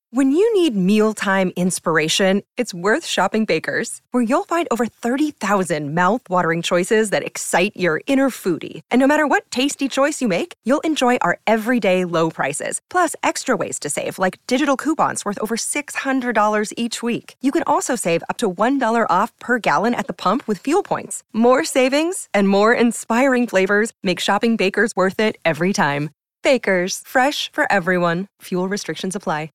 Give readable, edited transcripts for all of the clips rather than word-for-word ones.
When you need mealtime inspiration, it's worth shopping Baker's, where you'll find over 30,000 mouth-watering choices that excite your inner foodie. And no matter what tasty choice you make, you'll enjoy our everyday low prices, plus extra ways to save, like digital coupons worth over $600 each week. You can also save up to $1 off per gallon at the pump with fuel points. More savings and more inspiring flavors make shopping Baker's worth it every time. Baker's, fresh for everyone. Fuel restrictions apply.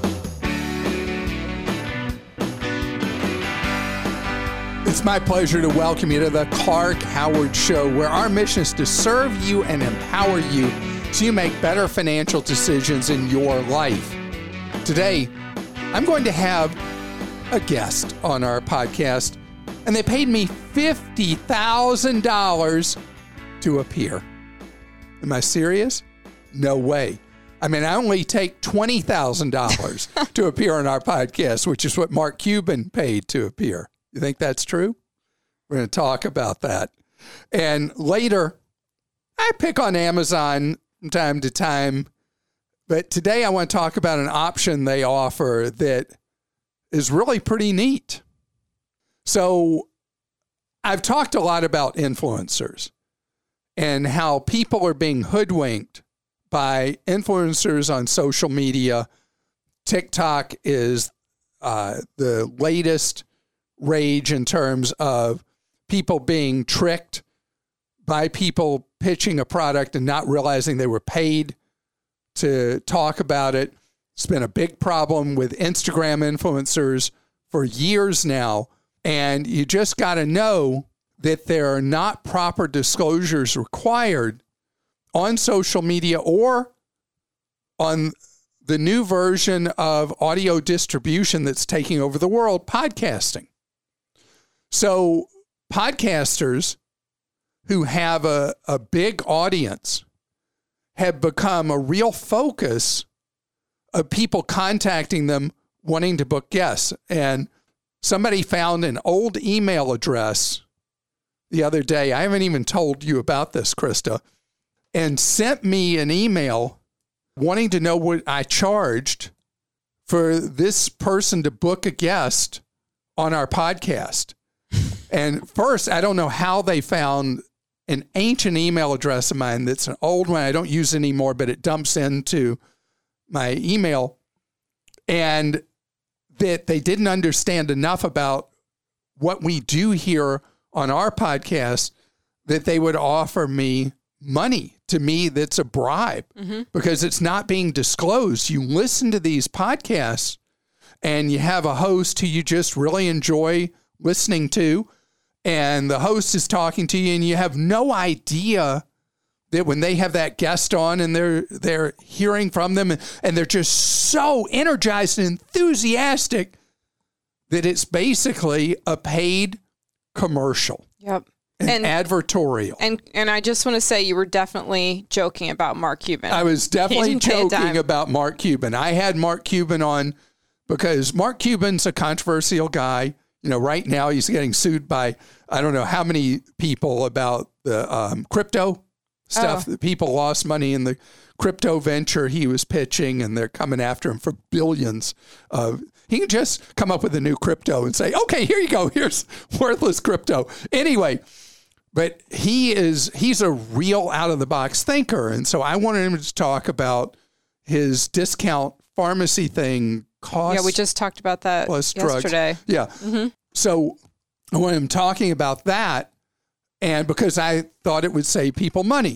It's my pleasure to welcome you to the Clark Howard Show, where our mission is to serve you and empower you so you make better financial decisions in your life. Today, I'm going to have a guest on our podcast, and they paid me $50,000 to appear. Am I serious? No way. I mean, I only take $20,000 to appear on our podcast, which is what Mark Cuban paid to appear. You think that's true? We're going to talk about that. And later, I pick on Amazon from time to time, but today I want to talk about an option they offer that is really pretty neat. So I've talked a lot about influencers and how people are being hoodwinked by influencers on social media. TikTok is the latest rage in terms of people being tricked by people pitching a product and not realizing they were paid to talk about it. It's been a big problem with Instagram influencers for years now. And you just got to know that there are not proper disclosures required on social media or on the new version of audio distribution that's taking over the world, podcasting. So podcasters who have a big audience have become a real focus of people contacting them wanting to book guests. And somebody found an old email address the other day. I haven't even told you about this, Krista, and sent me an email wanting to know what I charged for this person to book a guest on our podcast. And first, I don't know how they found an ancient email address of mine that's an old one I don't use anymore, but it dumps into my email, and that they didn't understand enough about what we do here on our podcast that they would offer me money to me that's a bribe because it's not being disclosed. You listen to these podcasts and you have a host who you just really enjoy listening to, and the host is talking to you and you have no idea that when they have that guest on and they're hearing from them and they're just so energized and enthusiastic that it's basically a paid commercial. Yep. And advertorial. And I just want to say you were definitely joking about Mark Cuban. I was definitely joking about Mark Cuban. I had Mark Cuban on because Mark Cuban's a controversial guy. You know, right now he's getting sued by, I don't know how many people about the crypto stuff. The people lost money in the crypto venture he was pitching, and they're coming after him for billions of. He can just come up with a new crypto and say, okay, here you go. Here's worthless crypto. Anyway, but he's a real out-of-the-box thinker. And so I wanted him to talk about his discount pharmacy thing. Cost yeah, we just talked about that yesterday. Drugs. Yeah. Mm-hmm. So I wanted him talking about that, and because I thought it would save people money.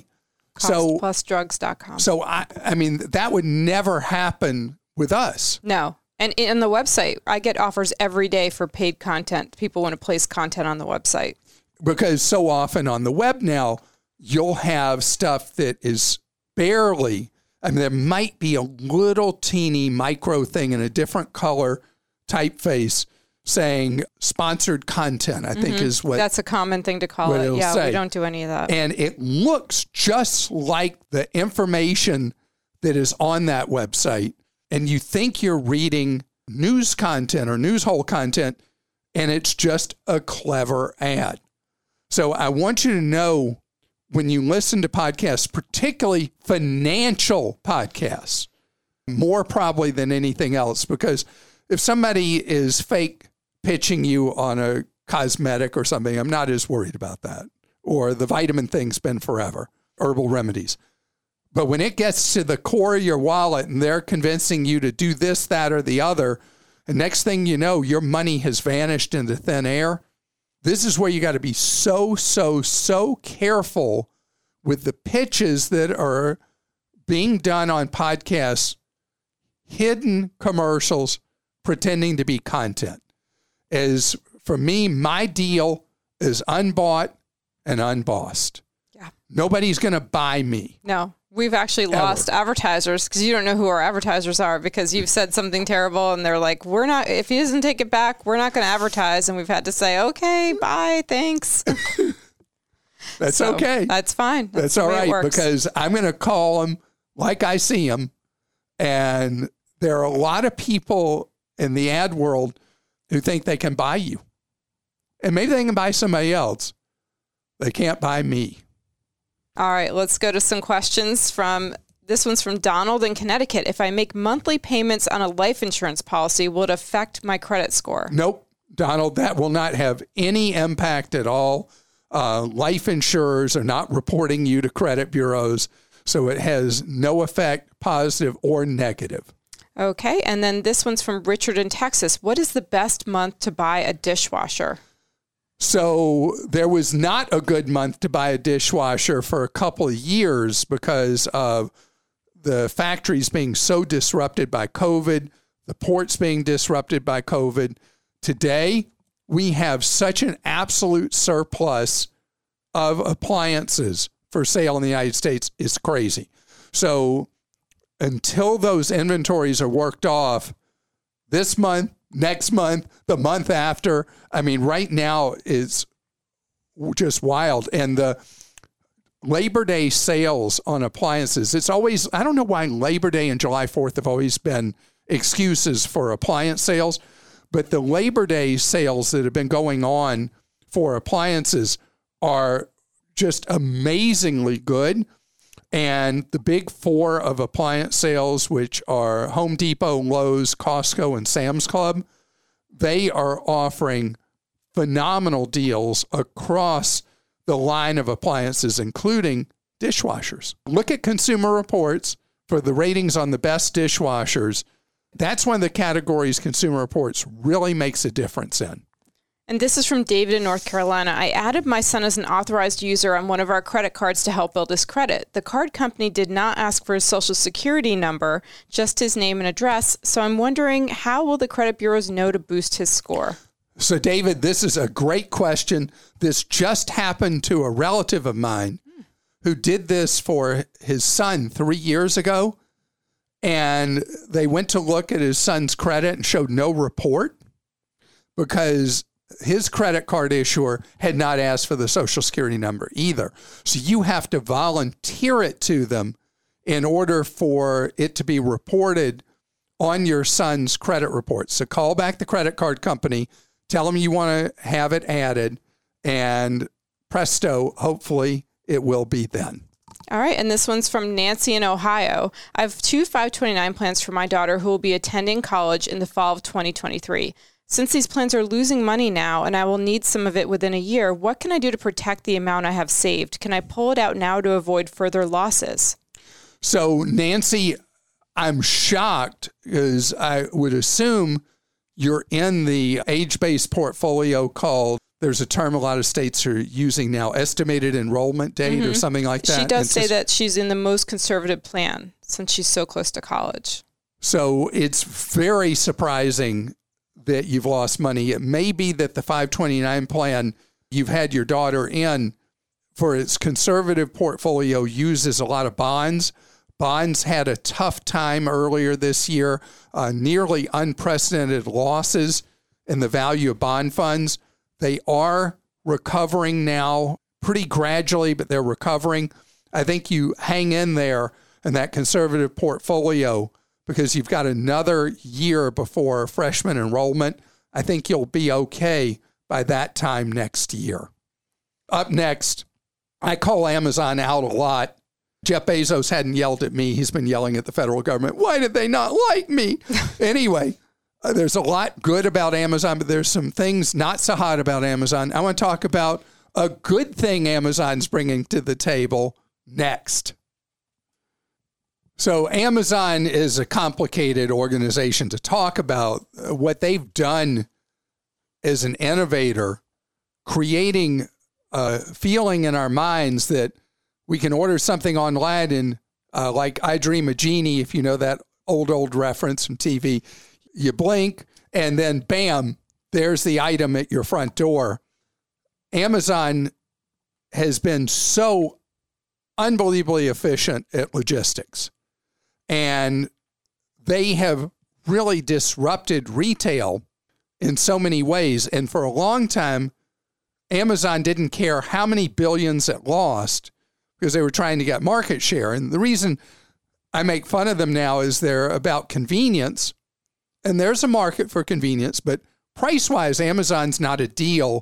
Costplusdrugs.com. So, I mean, that would never happen with us. No. And in the website, I get offers every day for paid content. People want to place content on the website. Because so often on the web now, you'll have stuff that is barely, I mean, there might be a little teeny micro thing in a different color typeface saying sponsored content, I think is what. That's a common thing to call it. Yeah, we don't do any of that. And it looks just like the information that is on that website. And you think you're reading news content or news hole content, and it's just a clever ad. So I want you to know when you listen to podcasts, particularly financial podcasts, more probably than anything else, because if somebody is fake pitching you on a cosmetic or something, I'm not as worried about that. Or the vitamin thing's been forever, herbal remedies. But when it gets to the core of your wallet and they're convincing you to do this, that, or the other, and next thing you know, your money has vanished into thin air, this is where you got to be so careful with the pitches that are being done on podcasts, hidden commercials, pretending to be content. As for me, my deal is unbought and unbossed. Yeah. Nobody's going to buy me. No. We've actually lost advertisers because you don't know who our advertisers are because you've said something terrible and they're like, we're not, if he doesn't take it back, we're not going to advertise. And we've had to say, okay, bye, thanks. That's okay. That's fine. That's all right, because I'm going to call them like I see them. And there are a lot of people in the ad world who think they can buy you. And maybe they can buy somebody else. They can't buy me. All right, let's go to some questions this one's from Donald in Connecticut. If I make monthly payments on a life insurance policy, will it affect my credit score? Nope, Donald, that will not have any impact at all. Life insurers are not reporting you to credit bureaus, so it has no effect, positive or negative. Okay, and then this one's from Richard in Texas. What is the best month to buy a dishwasher? So there was not a good month to buy a dishwasher for a couple of years because of the factories being so disrupted by COVID, the ports being disrupted by COVID. Today, we have such an absolute surplus of appliances for sale in the United States. It's crazy. So until those inventories are worked off this month, next month, the month after, I mean, right now is just wild. And the Labor Day sales on appliances, it's always, I don't know why Labor Day and July 4th have always been excuses for appliance sales, but the Labor Day sales that have been going on for appliances are just amazingly good. And the big four of appliance sales, which are Home Depot, Lowe's, Costco, and Sam's Club, they are offering phenomenal deals across the line of appliances, including dishwashers. Look at Consumer Reports for the ratings on the best dishwashers. That's one of the categories Consumer Reports really makes a difference in. And this is from David in North Carolina. I added my son as an authorized user on one of our credit cards to help build his credit. The card company did not ask for his social security number, just his name and address. So I'm wondering, how will the credit bureaus know to boost his score? So, David, this is a great question. This just happened to a relative of mine who did this for his son 3 years ago. And they went to look at his son's credit and showed no report because his credit card issuer had not asked for the social security number either. So you have to volunteer it to them in order for it to be reported on your son's credit report. So call back the credit card company, tell them you want to have it added, and presto, hopefully it will be then. All right, and this one's from Nancy in Ohio. I have 2 529 plans for my daughter who will be attending college in the fall of 2023. Since these plans are losing money now and I will need some of it within a year, what can I do to protect the amount I have saved? Can I pull it out now to avoid further losses? So, Nancy, I'm shocked because I would assume you're in the age-based portfolio called, there's a term a lot of states are using now, estimated enrollment date or something like that. She does say that she's in the most conservative plan since she's so close to college. So it's very surprising that you've lost money. It may be that the 529 plan you've had your daughter in for its conservative portfolio uses a lot of bonds. Bonds had a tough time earlier this year, nearly unprecedented losses in the value of bond funds. They are recovering now pretty gradually, but they're recovering. I think you hang in there in that conservative portfolio because you've got another year before freshman enrollment. I think you'll be okay by that time next year. Up next, I call Amazon out a lot Jeff Bezos hadn't yelled at me. He's been yelling at the federal government. Why did they not like me? Anyway, there's a lot good about Amazon, but there's some things not so hot about Amazon. I want to talk about a good thing Amazon's bringing to the table next. So Amazon is a complicated organization to talk about. What they've done as an innovator, creating a feeling in our minds that we can order something online and like I Dream of Jeannie, if you know that old reference from TV, you blink and then bam, there's the item at your front door. Amazon has been so unbelievably efficient at logistics. And they have really disrupted retail in so many ways. And for a long time, Amazon didn't care how many billions it lost because they were trying to get market share. And the reason I make fun of them now is they're about convenience. And there's a market for convenience, but price-wise, Amazon's not a deal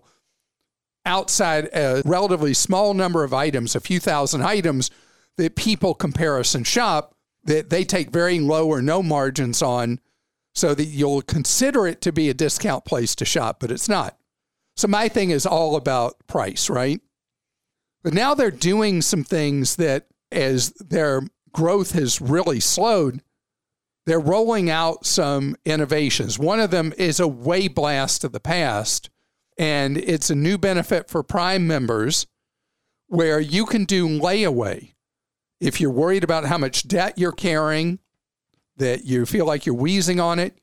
outside a relatively small number of items, a few thousand items that people comparison shop that they take very low or no margins on so that you'll consider it to be a discount place to shop, but it's not. So my thing is all about price, right? But now they're doing some things that as their growth has really slowed, they're rolling out some innovations. One of them is a way blast of the past, and it's a new benefit for Prime members where you can do layaway. If you're worried about how much debt you're carrying, that you feel like you're wheezing on it,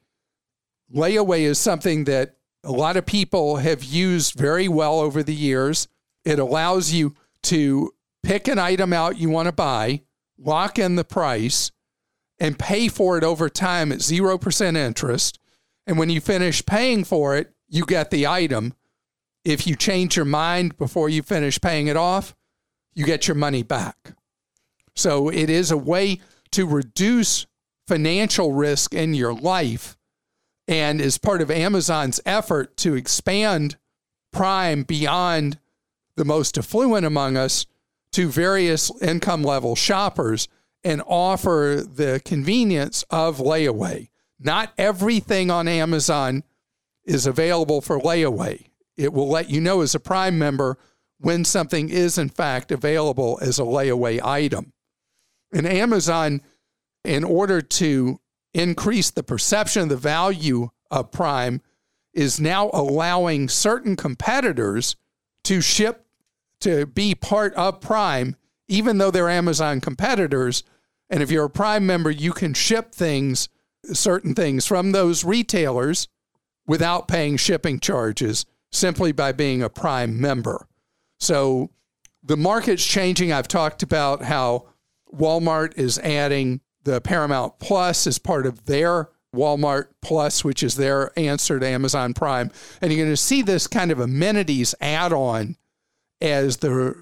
layaway is something that a lot of people have used very well over the years. It allows you to pick an item out you want to buy, lock in the price, and pay for it over time at 0% interest. And when you finish paying for it, you get the item. If you change your mind before you finish paying it off, you get your money back. So it is a way to reduce financial risk in your life and is part of Amazon's effort to expand Prime beyond the most affluent among us to various income level shoppers and offer the convenience of layaway. Not everything on Amazon is available for layaway. It will let you know as a Prime member when something is in fact available as a layaway item. And Amazon, in order to increase the perception of the value of Prime, is now allowing certain competitors to ship, to be part of Prime, even though they're Amazon competitors. And if you're a Prime member, you can ship things, certain things from those retailers without paying shipping charges simply by being a Prime member. So the market's changing. I've talked about how Walmart is adding the Paramount Plus as part of their Walmart Plus, which is their answer to Amazon Prime. And you're going to see this kind of amenities add-on as the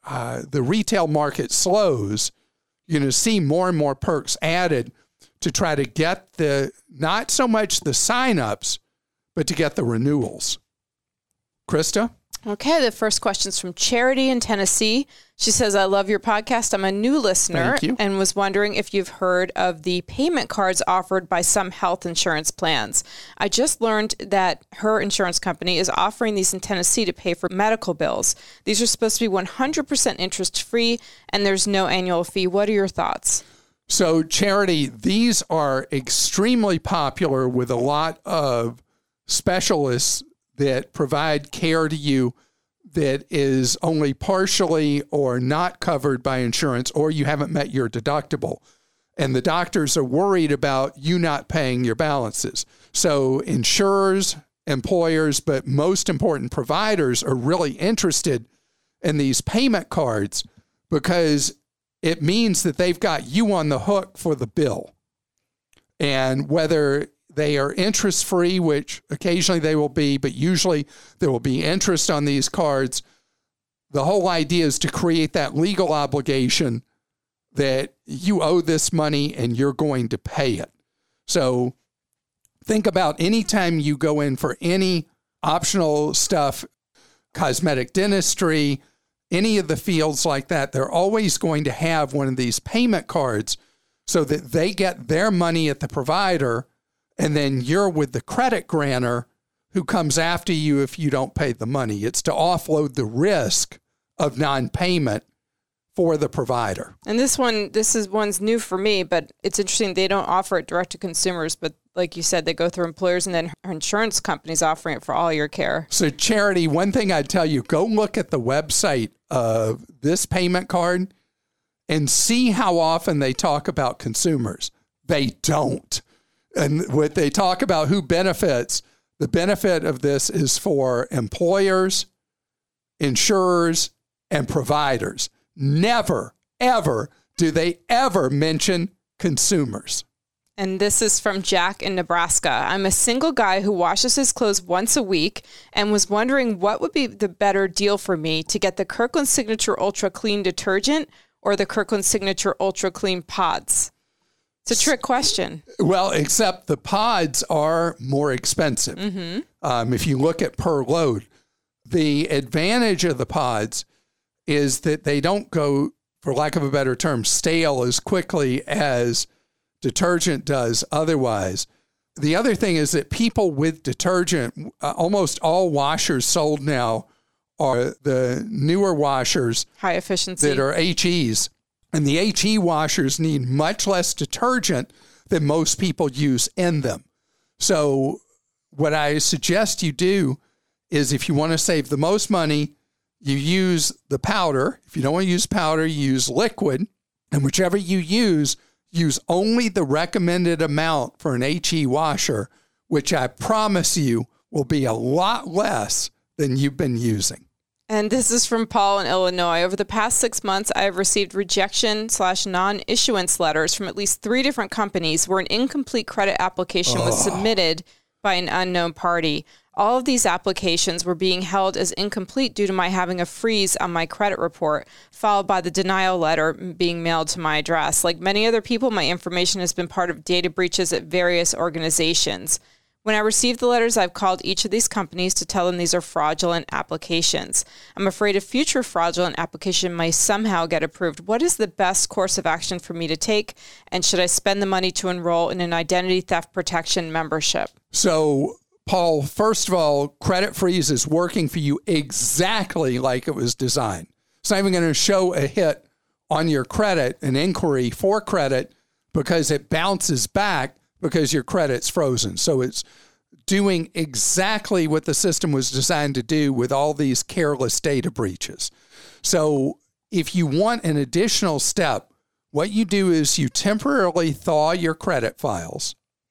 retail market slows. You're going to see more and more perks added to try to get the, not so much the signups, but to get the renewals. Krista? Okay, the first question's from Charity in Tennessee. She says, I love your podcast. I'm a new listener and was wondering if you've heard of the payment cards offered by some health insurance plans. I just learned that her insurance company is offering these in Tennessee to pay for medical bills. These are supposed to be 100% interest-free, and there's no annual fee. What are your thoughts? So, Charity, these are extremely popular with a lot of specialists that provide care to you that is only partially or not covered by insurance, or you haven't met your deductible. And the doctors are worried about you not paying your balances. So insurers, employers, but most important, providers are really interested in these payment cards because it means that they've got you on the hook for the bill. And whether they are interest-free, which occasionally they will be, but usually there will be interest on these cards. The whole idea is to create that legal obligation that you owe this money and you're going to pay it. So think about any time you go in for any optional stuff, cosmetic dentistry, any of the fields like that, they're always going to have one of these payment cards so that they get their money at the provider, and then you're with the credit grantor who comes after you if you don't pay the money. It's to offload the risk of non-payment for the provider. And one's new for me, but it's interesting. They don't offer it direct to consumers, but like you said, they go through employers and then insurance companies offering it for all your care. So Charity, one thing I'd tell you, go look at the website of this payment card and see how often they talk about consumers. They don't. And what they talk about who benefits, the benefit of this is for employers, insurers, and providers. Never, ever do they ever mention consumers. And this is from Jack in Nebraska. I'm a single guy who washes his clothes once a week and was wondering what would be the better deal for me to get the Kirkland Signature Ultra Clean detergent or the Kirkland Signature Ultra Clean pods. It's a trick question. Well, except the pods are more expensive. Mm-hmm. If you look at per load, the advantage of the pods is that they don't go, for lack of a better term, stale as quickly as detergent does otherwise. The other thing is that people with detergent, almost all washers sold now are the newer washers. High efficiency. That are HEs. And the HE washers need much less detergent than most people use in them. So what I suggest you do is if you want to save the most money, you use the powder. If you don't want to use powder, you use liquid. And whichever you use only the recommended amount for an HE washer, which I promise you will be a lot less than you've been using. And this is from Paul in Illinois. Over the past 6 months, I have received rejection/non-issuance letters from at least 3 different companies where an incomplete credit application was submitted by an unknown party. All of these applications were being held as incomplete due to my having a freeze on my credit report, followed by the denial letter being mailed to my address. Like many other people, my information has been part of data breaches at various organizations. When I received the letters, I've called each of these companies to tell them these are fraudulent applications. I'm afraid a future fraudulent application may somehow get approved. What is the best course of action for me to take? And should I spend the money to enroll in an identity theft protection membership? So, Paul, first of all, Credit Freeze is working for you exactly like it was designed. It's not even going to show a hit on your credit, an inquiry for credit, because it bounces back because your credit's frozen. So it's doing exactly what the system was designed to do with all these careless data breaches. So if you want an additional step, what you do is you temporarily thaw your credit files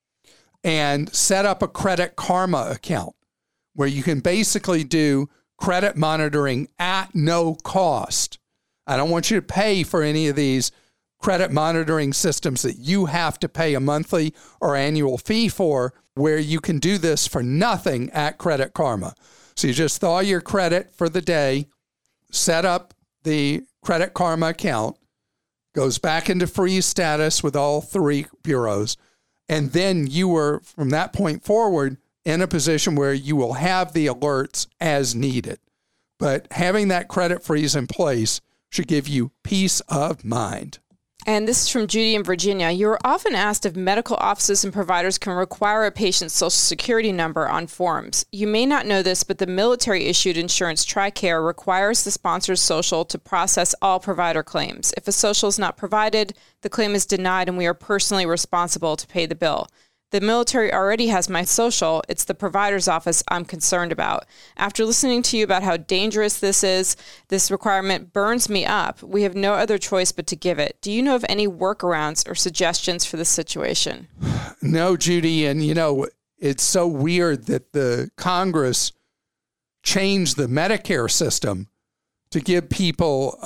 and set up a Credit Karma account where you can basically do credit monitoring at no cost. I don't want you to pay for any of these credit monitoring systems that you have to pay a monthly or annual fee for, where you can do this for nothing at Credit Karma. So you just thaw your credit for the day, set up the Credit Karma account, goes back into freeze status with all 3 bureaus, and then you are, from that point forward, in a position where you will have the alerts as needed. But having that credit freeze in place should give you peace of mind. And this is from Judy in Virginia. You are often asked if medical offices and providers can require a patient's social security number on forms. You may not know this, but the military-issued insurance TRICARE requires the sponsor's social to process all provider claims. If a social is not provided, the claim is denied and we are personally responsible to pay the bill. The military already has my social. It's the provider's office I'm concerned about. After listening to you about how dangerous this is, this requirement burns me up. We have no other choice but to give it. Do you know of any workarounds or suggestions for this situation? No, Judy. And, it's so weird that the Congress changed the Medicare system to give people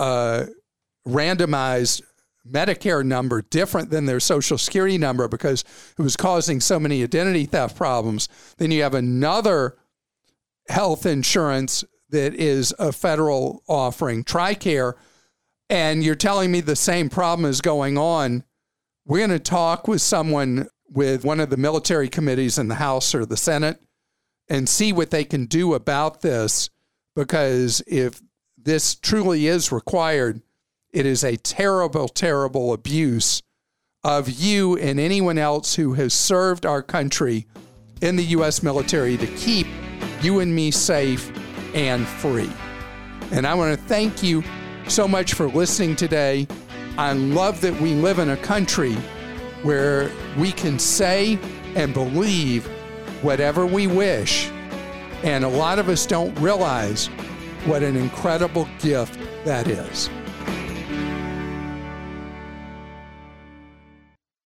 randomized Medicare number different than their Social Security number because it was causing so many identity theft problems. Then you have another health insurance that is a federal offering, TRICARE, and you're telling me the same problem is going on. We're going to talk with someone with one of the military committees in the House or the Senate and see what they can do about this, because if this truly is required, it is a terrible, terrible abuse of you and anyone else who has served our country in the U.S. military to keep you and me safe and free. And I want to thank you so much for listening today. I love that we live in a country where we can say and believe whatever we wish. And a lot of us don't realize what an incredible gift that is.